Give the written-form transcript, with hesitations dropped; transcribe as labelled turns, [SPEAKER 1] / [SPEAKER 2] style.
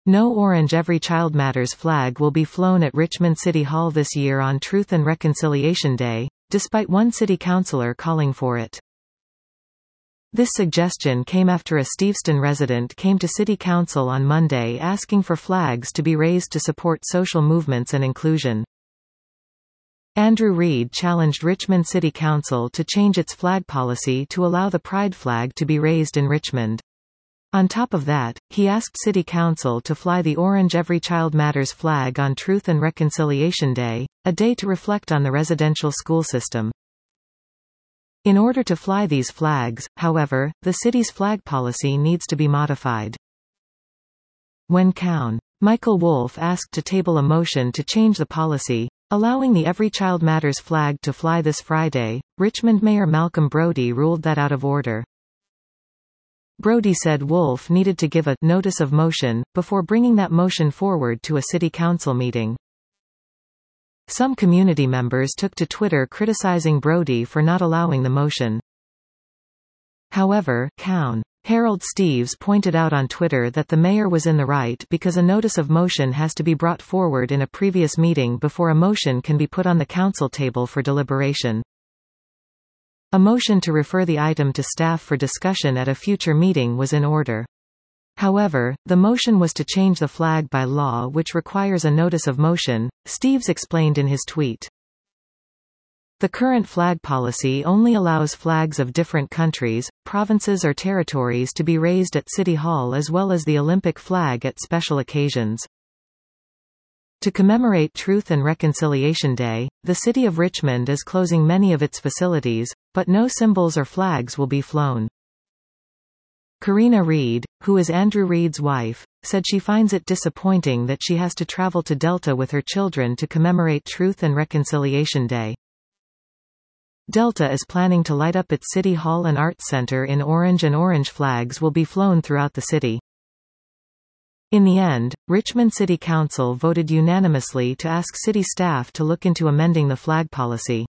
[SPEAKER 1] No orange Every Child Matters flag will be flown at Richmond City Hall this year on Truth and Reconciliation Day, despite one city councillor calling for it. This suggestion came after a Steveston resident came to City Council on Monday asking for flags to be raised to support social movements and inclusion. Andrew Reid challenged Richmond City Council to change its flag policy to allow the Pride flag to be raised in Richmond. On top of that, he asked City Council to fly the orange Every Child Matters flag on Truth and Reconciliation Day, a day to reflect on the residential school system. In order to fly these flags, however, the city's flag policy needs to be modified. When Coun. Michael Wolfe asked to table a motion to change the policy, allowing the Every Child Matters flag to fly this Friday, Richmond Mayor Malcolm Brodie ruled that out of order. Brodie said Wolfe needed to give a notice of motion before bringing that motion forward to a city council meeting. Some community members took to Twitter criticizing Brodie for not allowing the motion. However, Coun. Harold Steves pointed out on Twitter that the mayor was in the right because a notice of motion has to be brought forward in a previous meeting before a motion can be put on the council table for deliberation. A motion to refer the item to staff for discussion at a future meeting was in order. However, the motion was to change the flag by law, which requires a notice of motion, Steves explained in his tweet. The current flag policy only allows flags of different countries, provinces or territories to be raised at City Hall as well as the Olympic flag at special occasions. To commemorate Truth and Reconciliation Day, the City of Richmond is closing many of its facilities, but no symbols or flags will be flown. Karina Reid, who is Andrew Reid's wife, said she finds it disappointing that she has to travel to Delta with her children to commemorate Truth and Reconciliation Day. Delta is planning to light up its City Hall and Arts Centre in orange, and orange flags will be flown throughout the city. In the end, Richmond City Council voted unanimously to ask city staff to look into amending the flag policy.